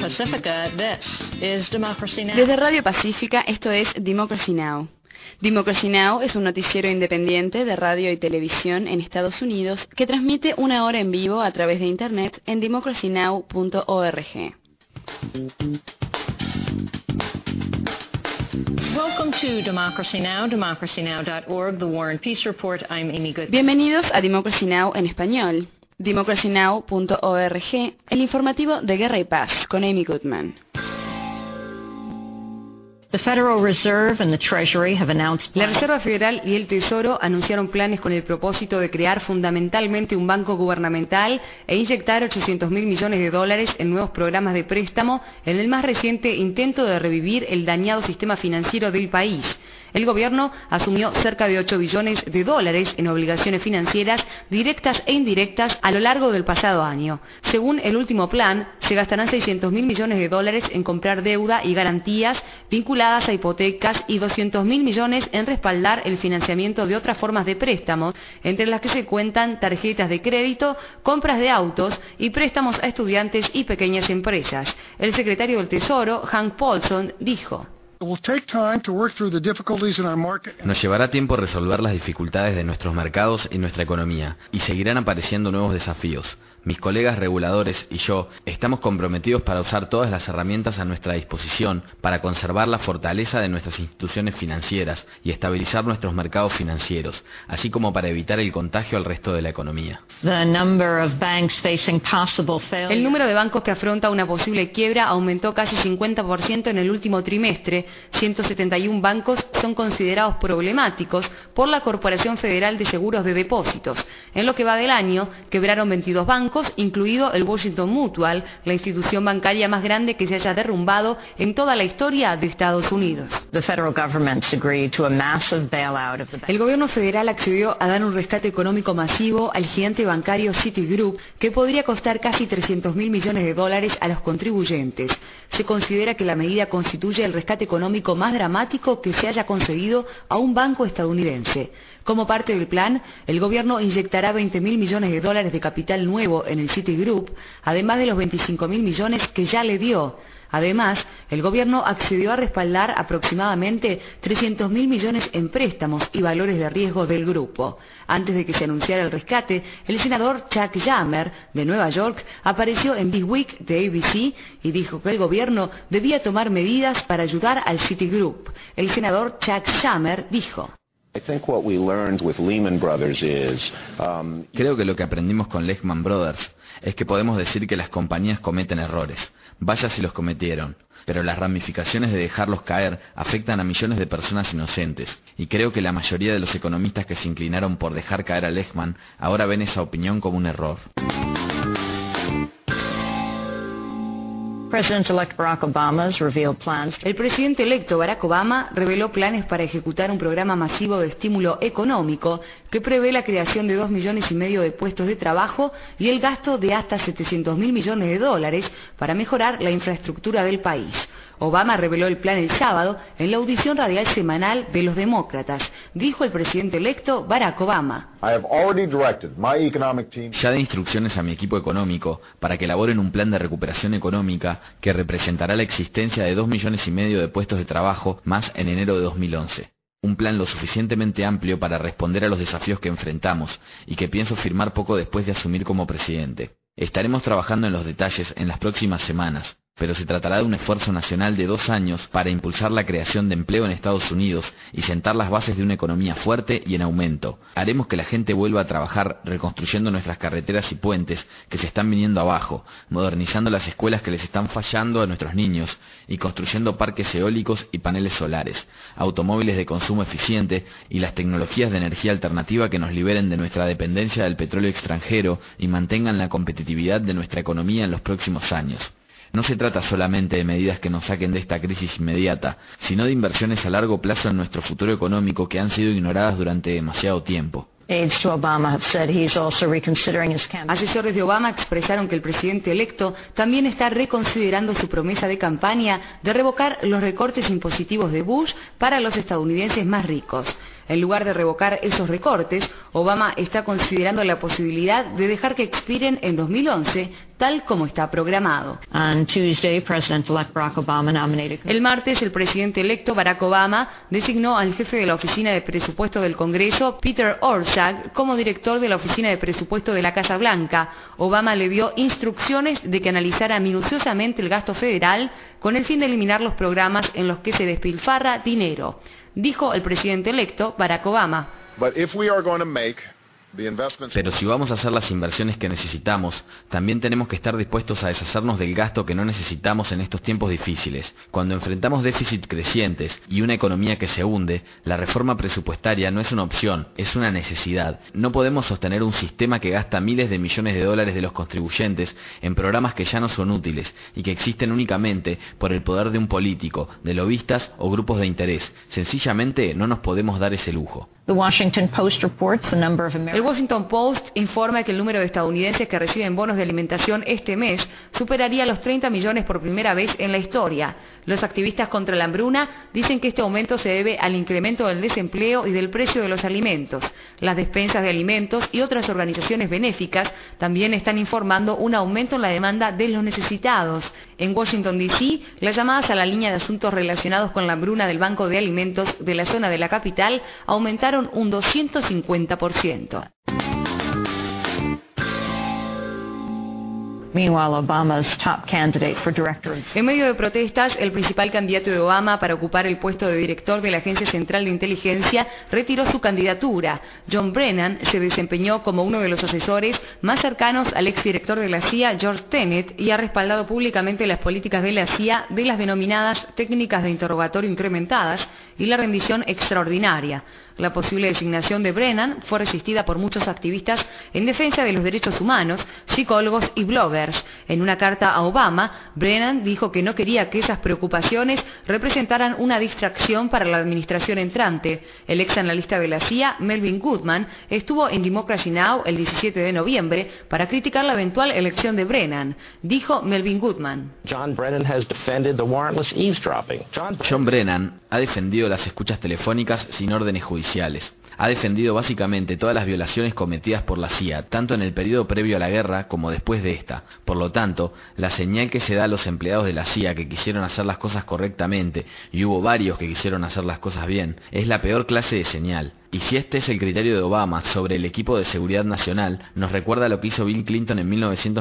Pacifica, this is Democracy Now! Desde Radio Pacífica, esto es Democracy Now! Democracy Now! Es un noticiero independiente de radio y televisión en Estados Unidos que transmite una hora en vivo a través de Internet en democracynow.org. Welcome to Democracy Now!, democracynow.org, The War and Peace Report. I'm Amy Goodman. Bienvenidos a Democracy Now! En español. democracynow.org, el informativo de Guerra y Paz, con Amy Goodman. The Federal Reserve and the Treasury have announced La Reserva Federal y el Tesoro anunciaron planes con el propósito de crear fundamentalmente un banco gubernamental e inyectar $800.000 millones en nuevos programas de préstamo en el más reciente intento de revivir el dañado sistema financiero del país. El gobierno asumió cerca de $8 billones en obligaciones financieras directas e indirectas a lo largo del pasado año. Según el último plan, se gastarán $600.000 millones en comprar deuda y garantías vinculadas a hipotecas y $200.000 millones en respaldar el financiamiento de otras formas de préstamos, entre las que se cuentan tarjetas de crédito, compras de autos y préstamos a estudiantes y pequeñas empresas. El secretario del Tesoro, Hank Paulson, dijo: Nos llevará tiempo resolver las dificultades de nuestros mercados y nuestra economía, y seguirán apareciendo nuevos desafíos. Mis colegas reguladores y yo estamos comprometidos para usar todas las herramientas a nuestra disposición para conservar la fortaleza de nuestras instituciones financieras y estabilizar nuestros mercados financieros, así como para evitar el contagio al resto de la economía. El número de bancos que afronta una posible quiebra aumentó casi 50% en el último trimestre. 171 bancos son considerados problemáticos por la Corporación Federal de Seguros de Depósitos. En lo que va del año, quebraron 22 bancos, incluido el Washington Mutual, la institución bancaria más grande que se haya derrumbado en toda la historia de Estados Unidos. El gobierno federal accedió a dar un rescate económico masivo al gigante bancario Citigroup, que podría costar casi $300.000 millones a los contribuyentes. Se considera que la medida constituye el rescate económico más dramático que se haya concedido a un banco estadounidense. Como parte del plan, el gobierno inyectará $20.000 millones de capital nuevo en el Citigroup, además de los $25.000 millones que ya le dio. Además, el gobierno accedió a respaldar aproximadamente $300.000 millones en préstamos y valores de riesgo del grupo. Antes de que se anunciara el rescate, el senador Chuck Schumer, de Nueva York, apareció en This Week de ABC y dijo que el gobierno debía tomar medidas para ayudar al Citigroup. El senador Chuck Schumer dijo: Creo que lo que aprendimos con Lehman Brothers es que podemos decir que las compañías cometen errores. Vaya si los cometieron. Pero las ramificaciones de dejarlos caer afectan a millones de personas inocentes. Y creo que la mayoría de los economistas que se inclinaron por dejar caer a Lehman ahora ven esa opinión como un error. El presidente electo Barack Obama reveló planes para ejecutar un programa masivo de estímulo económico que prevé la creación de 2,5 millones de puestos de trabajo y el gasto de hasta $700.000 millones para mejorar la infraestructura del país. Obama reveló el plan el sábado en la audición radial semanal de los demócratas. Dijo el presidente electo Barack Obama: Ya di instrucciones a mi equipo económico para que elaboren un plan de recuperación económica que representará la existencia de 2,5 millones de puestos de trabajo más en enero de 2011. Un plan lo suficientemente amplio para responder a los desafíos que enfrentamos y que pienso firmar poco después de asumir como presidente. Estaremos trabajando en los detalles en las próximas semanas, pero se tratará de un esfuerzo nacional de 2 años para impulsar la creación de empleo en Estados Unidos y sentar las bases de una economía fuerte y en aumento. Haremos que la gente vuelva a trabajar reconstruyendo nuestras carreteras y puentes que se están viniendo abajo, modernizando las escuelas que les están fallando a nuestros niños y construyendo parques eólicos y paneles solares, automóviles de consumo eficiente y las tecnologías de energía alternativa que nos liberen de nuestra dependencia del petróleo extranjero y mantengan la competitividad de nuestra economía en los próximos años. No se trata solamente de medidas que nos saquen de esta crisis inmediata, sino de inversiones a largo plazo en nuestro futuro económico que han sido ignoradas durante demasiado tiempo. Asesores de Obama expresaron que el presidente electo también está reconsiderando su promesa de campaña de revocar los recortes impositivos de Bush para los estadounidenses más ricos. En lugar de revocar esos recortes, Obama está considerando la posibilidad de dejar que expiren en 2011, tal como está programado. On Tuesday, President-elect Barack Obama nominated... El martes, el presidente electo Barack Obama designó al jefe de la Oficina de Presupuesto del Congreso, Peter Orszag, como director de la Oficina de Presupuesto de la Casa Blanca. Obama le dio instrucciones de que analizara minuciosamente el gasto federal con el fin de eliminar los programas en los que se despilfarra dinero, dijo el presidente electo Barack Obama. Pero si vamos a hacer las inversiones que necesitamos, también tenemos que estar dispuestos a deshacernos del gasto que no necesitamos en estos tiempos difíciles. Cuando enfrentamos déficits crecientes y una economía que se hunde, la reforma presupuestaria no es una opción, es una necesidad. No podemos sostener un sistema que gasta miles de millones de dólares de los contribuyentes en programas que ya no son útiles y que existen únicamente por el poder de un político, de lobistas o grupos de interés. Sencillamente no nos podemos dar ese lujo. The Washington Post reports the number of El Washington Post informa que el número de estadounidenses que reciben bonos de alimentación este mes superaría los 30 millones por primera vez en la historia. Los activistas contra la hambruna dicen que este aumento se debe al incremento del desempleo y del precio de los alimentos. Las despensas de alimentos y otras organizaciones benéficas también están informando un aumento en la demanda de los necesitados. En Washington, D.C., las llamadas a la línea de asuntos relacionados con la hambruna del Banco de Alimentos de la zona de la capital aumentaron un 250%. Meanwhile, Obama's top candidate for director... En medio de protestas, el principal candidato de Obama para ocupar el puesto de director de la Agencia Central de Inteligencia retiró su candidatura. John Brennan se desempeñó como uno de los asesores más cercanos al exdirector de la CIA, George Tenet, y ha respaldado públicamente las políticas de la CIA de las denominadas técnicas de interrogatorio incrementadas y la rendición extraordinaria. La posible designación de Brennan fue resistida por muchos activistas en defensa de los derechos humanos, psicólogos y bloggers. En una carta a Obama, Brennan dijo que no quería que esas preocupaciones representaran una distracción para la administración entrante. El ex analista de la CIA, Melvin Goodman, estuvo en Democracy Now! El 17 de noviembre para criticar la eventual elección de Brennan. Dijo Melvin Goodman. John Brennan ha defendido las escuchas telefónicas sin órdenes judiciales. Ha defendido básicamente todas las violaciones cometidas por la CIA, tanto en el periodo previo a la guerra como después de esta. Por lo tanto, la señal que se da a los empleados de la CIA que quisieron hacer las cosas correctamente, y hubo varios que quisieron hacer las cosas bien, es la peor clase de señal. Y si este es el criterio de Obama sobre el equipo de seguridad nacional, nos recuerda lo que hizo Bill Clinton en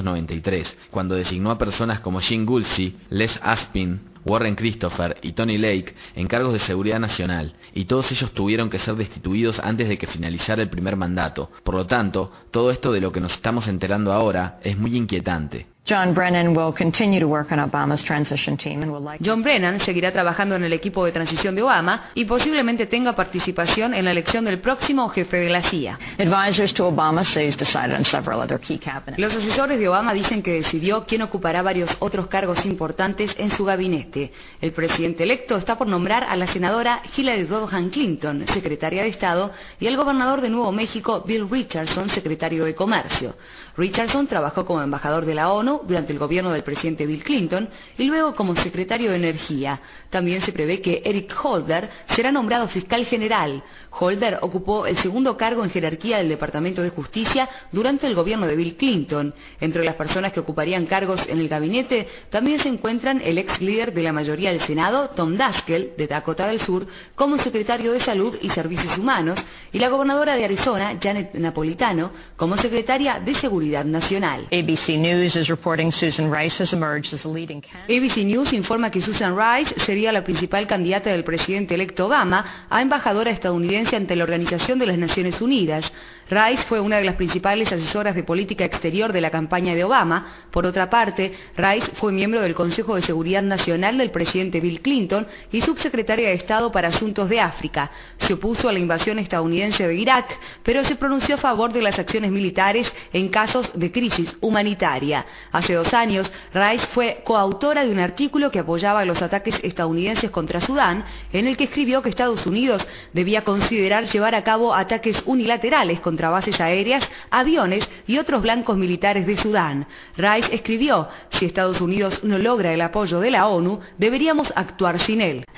1993, cuando designó a personas como Jim Gulsi, Les Aspin, Warren Christopher y Tony Lake en cargos de seguridad nacional, y todos ellos tuvieron que ser destituidos antes de que finalizara el primer mandato. Por lo tanto, todo esto de lo que nos estamos enterando ahora es muy inquietante. John Brennan will continue to work on Obama's transition team and will John Brennan seguirá trabajando en el equipo de transición de Obama y posiblemente tenga participación en la elección del próximo jefe de la CIA. Advisors to Obama say he's decided on several other key cabinet. Los asesores de Obama dicen que decidió quién ocupará varios otros cargos importantes en su gabinete. El presidente electo está por nombrar a la senadora Hillary Rodham Clinton, secretaria de Estado, y al gobernador de Nuevo México, Bill Richardson, secretario de Comercio. Richardson trabajó como embajador de la ONU durante el gobierno del presidente Bill Clinton y luego como secretario de Energía. También se prevé que Eric Holder será nombrado fiscal general. Holder ocupó el segundo cargo en jerarquía del Departamento de Justicia durante el gobierno de Bill Clinton. Entre las personas que ocuparían cargos en el gabinete también se encuentran el ex líder de la mayoría del Senado, Tom Daskell, de Dakota del Sur, como secretario de Salud y Servicios Humanos, y la gobernadora de Arizona, Janet Napolitano, como secretaria de Seguridad Nacional. ABC News is reporting Susan Rice has emerged as the leading candidate. ABC News informa que Susan Rice sería la principal candidata del presidente electo Obama a embajadora estadounidense ante la Organización de las Naciones Unidas. Rice fue una de las principales asesoras de política exterior de la campaña de Obama. Por otra parte, Rice fue miembro del Consejo de Seguridad Nacional del presidente Bill Clinton y subsecretaria de Estado para Asuntos de África. Se opuso a la invasión estadounidense de Irak, pero se pronunció a favor de las acciones militares en casos de crisis humanitaria. Hace 2 años, Rice fue coautora de un artículo que apoyaba los ataques estadounidenses contra Sudán, en el que escribió que Estados Unidos debía considerar llevar a cabo ataques unilaterales contra bases aéreas, aviones y otros blancos militares de Sudán. Rice escribió: si Estados Unidos no logra el apoyo de la ONU, deberíamos actuar sin él.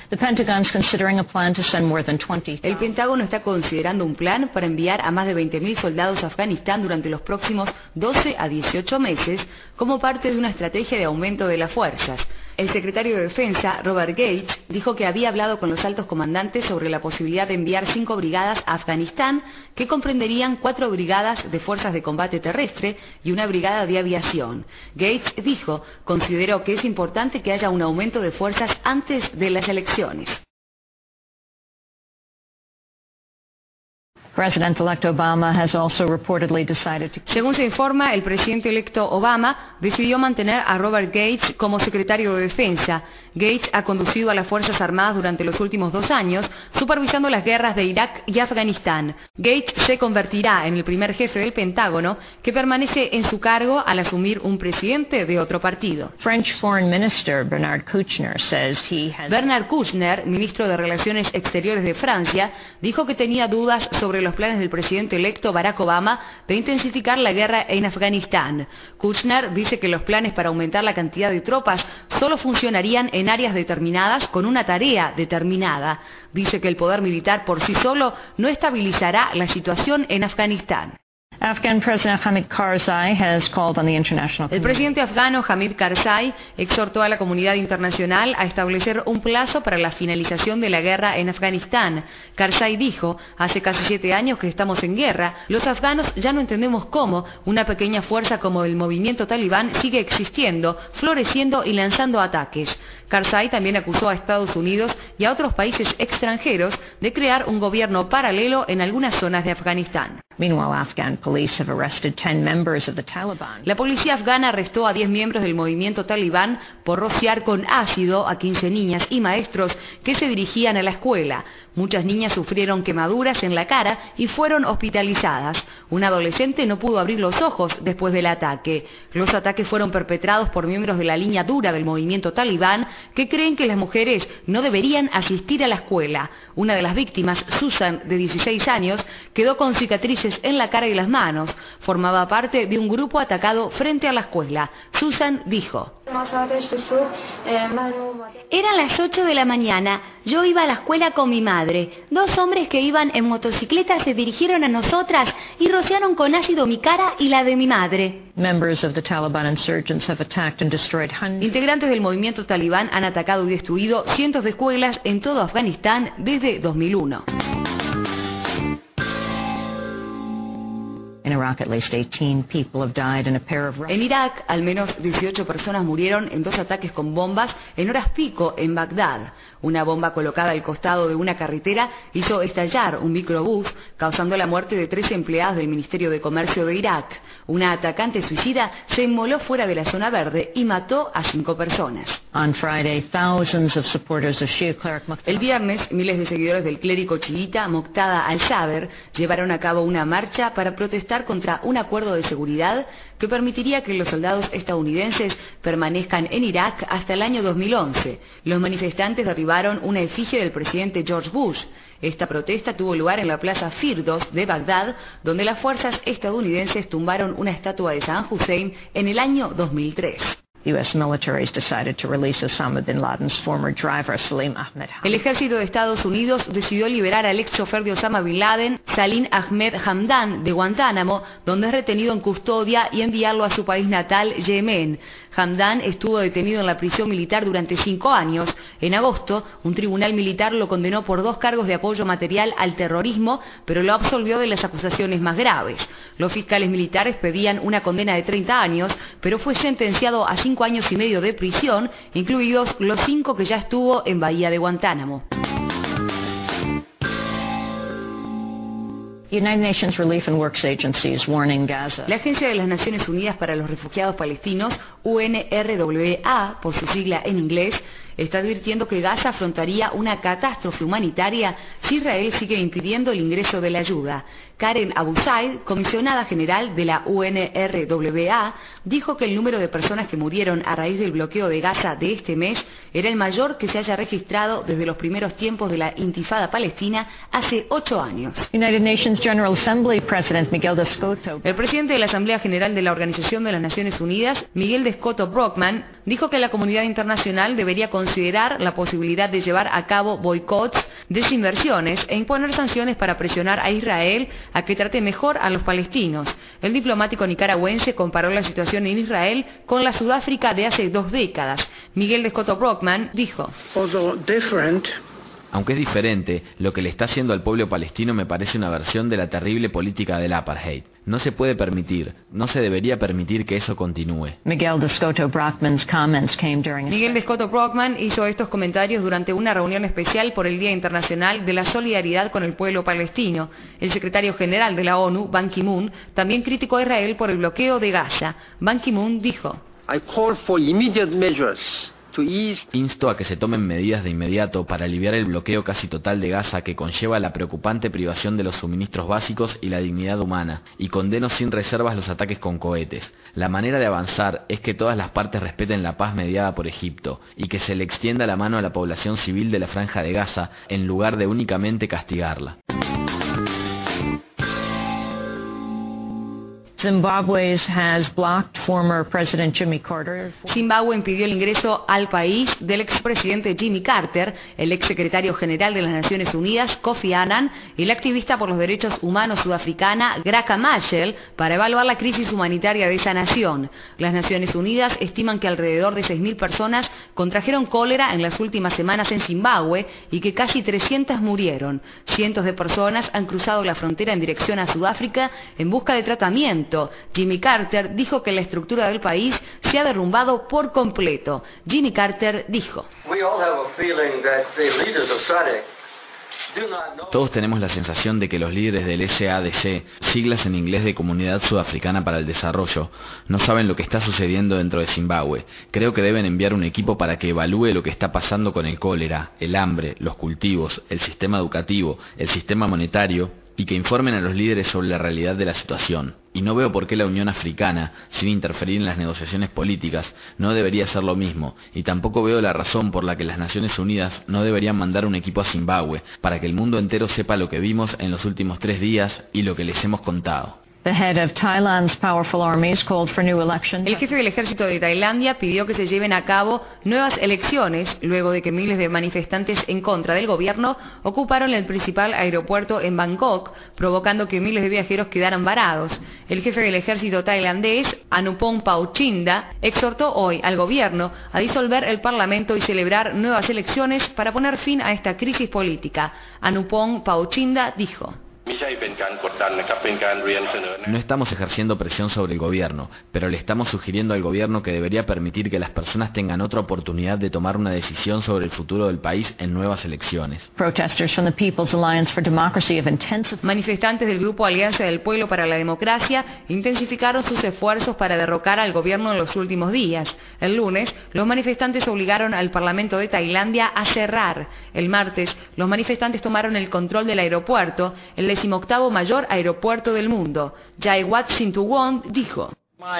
The Pentagon's considering a plan to send more than 20,000. El Pentágono está considerando un plan para enviar a más de 20.000 soldados a Afganistán durante los próximos 12 a 18 meses como parte de una estrategia de aumento de las fuerzas. El secretario de Defensa, Robert Gates, dijo que había hablado con los altos comandantes sobre la posibilidad de enviar 5 brigadas a Afganistán, que comprenderían 4 brigadas de fuerzas de combate terrestre y una brigada de aviación. Gates dijo, consideró que es importante que haya un aumento de fuerzas antes de las elecciones. President-elect Obama has also reportedly decided to... Según se informa, el presidente electo Obama decidió mantener a Robert Gates como secretario de Defensa. Gates ha conducido a las Fuerzas Armadas durante los últimos 2 años, supervisando las guerras de Irak y Afganistán. Gates se convertirá en el primer jefe del Pentágono que permanece en su cargo al asumir un presidente de otro partido. French Foreign Minister Bernard Kouchner says he has... Bernard Kouchner, ministro de Relaciones Exteriores de Francia, dijo que tenía dudas sobre los planes del presidente electo Barack Obama de intensificar la guerra en Afganistán. Kouchner dice que los planes para aumentar la cantidad de tropas solo funcionarían en áreas determinadas con una tarea determinada. Dice que el poder militar por sí solo no estabilizará la situación en Afganistán. Afghan President Hamid Karzai has called on the international... El presidente afgano Hamid Karzai exhortó a la comunidad internacional a establecer un plazo para la finalización de la guerra en Afganistán. Karzai dijo, hace casi 7 años que estamos en guerra, los afganos ya no entendemos cómo una pequeña fuerza como el movimiento talibán sigue existiendo, floreciendo y lanzando ataques. Karzai también acusó a Estados Unidos y a otros países extranjeros de crear un gobierno paralelo en algunas zonas de Afganistán. Meanwhile, Afghan police have arrested 10 members of the Taliban. La policía afgana arrestó a 10 miembros del movimiento talibán por rociar con ácido a 15 niñas y maestros que se dirigían a la escuela. Muchas niñas sufrieron quemaduras en la cara y fueron hospitalizadas. Un adolescente no pudo abrir los ojos después del ataque. Los ataques fueron perpetrados por miembros de la línea dura del movimiento talibán que creen que las mujeres no deberían asistir a la escuela. Una de las víctimas, Susan, de 16 años, quedó con cicatrices en la cara y las manos. Formaba parte de un grupo atacado frente a la escuela. Susan dijo: Eran las 8 de la mañana. Yo iba a la escuela con mi madre. 2 hombres que iban en motocicleta se dirigieron a nosotras y rociaron con ácido mi cara y la de mi madre. Members of the Taliban insurgents have attacked and destroyed hundreds. Integrantes del movimiento talibán han atacado y destruido cientos de escuelas en todo Afganistán desde 2001. In Iraq, at least 18 people have died in a pair of... En Irak, al menos 18 personas murieron en 2 ataques con bombas en horas pico en Bagdad. Una bomba colocada al costado de una carretera hizo estallar un microbús, causando la muerte de 3 empleados del Ministerio de Comercio de Irak. Una atacante suicida se inmoló fuera de la zona verde y mató a 5 personas. On Friday, thousands of supporters of Shia cleric Muqtada... El viernes, miles de seguidores del clérigo chiita Muqtada al-Sadr llevaron a cabo una marcha para protestar contra un acuerdo de seguridad que permitiría que los soldados estadounidenses permanezcan en Irak hasta el año 2011. Los manifestantes derribaron una efigie del presidente George Bush. Esta protesta tuvo lugar en la plaza Firdos de Bagdad, donde las fuerzas estadounidenses tumbaron una estatua de Saddam Hussein en el año 2003. U.S. military has decided to release Osama bin Laden's former driver, Salim Ahmed Hamdan. El ejército de Estados Unidos decidió liberar al ex chofer de Osama bin Laden, Salim Ahmed Hamdan, de Guantánamo, donde es retenido en custodia, y enviarlo a su país natal, Yemen. Hamdan estuvo detenido en la prisión militar durante 5 años. En agosto, un tribunal militar lo condenó por 2 cargos de apoyo material al terrorismo, pero lo absolvió de las acusaciones más graves. Los fiscales militares pedían una condena de 30 años, pero fue sentenciado a 5 años y medio de prisión, incluidos los 5 que ya estuvo en Bahía de Guantánamo. United Nations Relief and Works Agency is warning Gaza. La Agencia de las Naciones Unidas para los Refugiados Palestinos, UNRWA, por su sigla en inglés, está advirtiendo que Gaza afrontaría una catástrofe humanitaria si Israel sigue impidiendo el ingreso de la ayuda. Karen Abu Said, comisionada general de la UNRWA, dijo que el número de personas que murieron a raíz del bloqueo de Gaza de este mes era el mayor que se haya registrado desde los primeros tiempos de la intifada palestina hace 8 años. United Nations General Assembly President Miguel Descoto. El presidente de la Asamblea General de la Organización de las Naciones Unidas, Miguel Descoto Brockman, dijo que la comunidad internacional debería considerar la posibilidad de llevar a cabo boicots, desinversiones e imponer sanciones para presionar a Israel a que trate mejor a los palestinos. El diplomático nicaragüense comparó la situación en Israel con la Sudáfrica de hace 2 décadas. Miguel de Scotto Brockman dijo: Aunque es diferente, lo que le está haciendo al pueblo palestino me parece una versión de la terrible política del apartheid. No se puede permitir, no se debería permitir que eso continúe. Miguel de Scotto Brockman hizo estos comentarios durante una reunión especial por el Día Internacional de la Solidaridad con el Pueblo Palestino. El secretario general de la ONU, Ban Ki-moon, también criticó a Israel por el bloqueo de Gaza. Ban Ki-moon dijo: Insto a que se tomen medidas de inmediato para aliviar el bloqueo casi total de Gaza que conlleva la preocupante privación de los suministros básicos y la dignidad humana, y condeno sin reservas los ataques con cohetes. La manera de avanzar es que todas las partes respeten la paz mediada por Egipto, y que se le extienda la mano a la población civil de la Franja de Gaza, en lugar de únicamente castigarla. Zimbabwe has blocked former President Jimmy Carter. Zimbabue impidió el ingreso al país del expresidente Jimmy Carter, el exsecretario general de las Naciones Unidas, Kofi Annan, y la activista por los derechos humanos sudafricana, Graca Machel, para evaluar la crisis humanitaria de esa nación. Las Naciones Unidas estiman que alrededor de 6.000 personas contrajeron cólera en las últimas semanas en Zimbabue y que casi 300 murieron. Cientos de personas han cruzado la frontera en dirección a Sudáfrica en busca de tratamiento. Jimmy Carter dijo que la estructura del país se ha derrumbado por completo. Jimmy Carter dijo: Todos tenemos la sensación de que los líderes del SADC, siglas en inglés de Comunidad Sudafricana para el Desarrollo, no saben lo que está sucediendo dentro de Zimbabue. Creo que deben enviar un equipo para que evalúe lo que está pasando con el cólera, el hambre, los cultivos, el sistema educativo, el sistema monetario, y que informen a los líderes sobre la realidad de la situación. Y no veo por qué la Unión Africana, sin interferir en las negociaciones políticas, no debería hacer lo mismo, y tampoco veo la razón por la que las Naciones Unidas no deberían mandar un equipo a Zimbabue, para que el mundo entero sepa lo que vimos en los últimos 3 días y lo que les hemos contado. El jefe del ejército de Tailandia pidió que se lleven a cabo nuevas elecciones luego de que miles de manifestantes en contra del gobierno ocuparon el principal aeropuerto en Bangkok, provocando que miles de viajeros quedaran varados. El jefe del ejército tailandés, Anupong Pauchinda, exhortó hoy al gobierno a disolver el parlamento y celebrar nuevas elecciones para poner fin a esta crisis política. Anupong Pauchinda dijo: No estamos ejerciendo presión sobre el gobierno, pero le estamos sugiriendo al gobierno que debería permitir que las personas tengan otra oportunidad de tomar una decisión sobre el futuro del país en nuevas elecciones. Manifestantes del Grupo Alianza del Pueblo para la Democracia intensificaron sus esfuerzos para derrocar al gobierno en los últimos días. El lunes, los manifestantes obligaron al Parlamento de Tailandia a cerrar. El martes, los manifestantes tomaron el control del aeropuerto, el 18º mayor aeropuerto del mundo. Jaiwat Sintuwon dijo: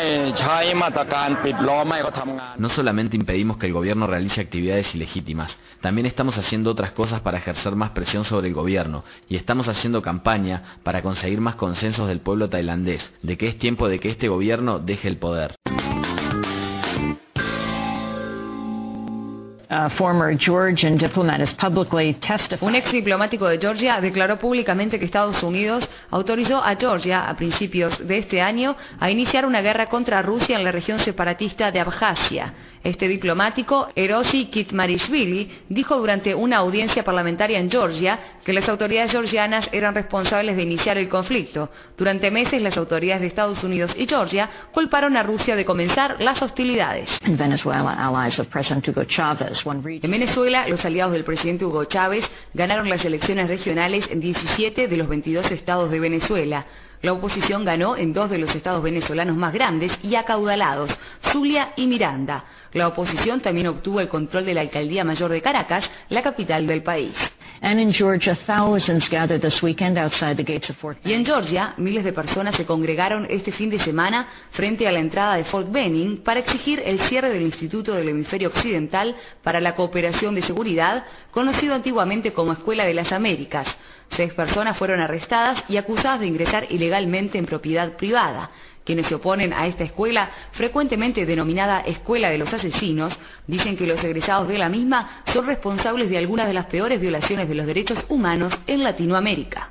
No solamente impedimos que el gobierno realice actividades ilegítimas, también estamos haciendo otras cosas para ejercer más presión sobre el gobierno, y estamos haciendo campaña para conseguir más consensos del pueblo tailandés, de que es tiempo de que este gobierno deje el poder. Un ex diplomático de Georgia declaró públicamente que Estados Unidos autorizó a Georgia a principios de este año a iniciar una guerra contra Rusia en la región separatista de Abjasia. Este diplomático, Erosi Kitmarishvili, dijo durante una audiencia parlamentaria en Georgia que las autoridades georgianas eran responsables de iniciar el conflicto. Durante meses, las autoridades de Estados Unidos y Georgia culparon a Rusia de comenzar las hostilidades. En Venezuela, los aliados del presidente Hugo Chávez ganaron las elecciones regionales en 17 de los 22 estados de Venezuela. La oposición ganó en 2 de los estados venezolanos más grandes y acaudalados, Zulia y Miranda. La oposición también obtuvo el control de la Alcaldía Mayor de Caracas, la capital del país. Y en Georgia, miles de personas se congregaron este fin de semana frente a la entrada de Fort Benning para exigir el cierre del Instituto del Hemisferio Occidental para la Cooperación de Seguridad, conocido antiguamente como Escuela de las Américas. 6 personas fueron arrestadas y acusadas de ingresar ilegalmente en propiedad privada. Quienes se oponen a esta escuela, frecuentemente denominada Escuela de los Asesinos, dicen que los egresados de la misma son responsables de algunas de las peores violaciones de los derechos humanos en Latinoamérica.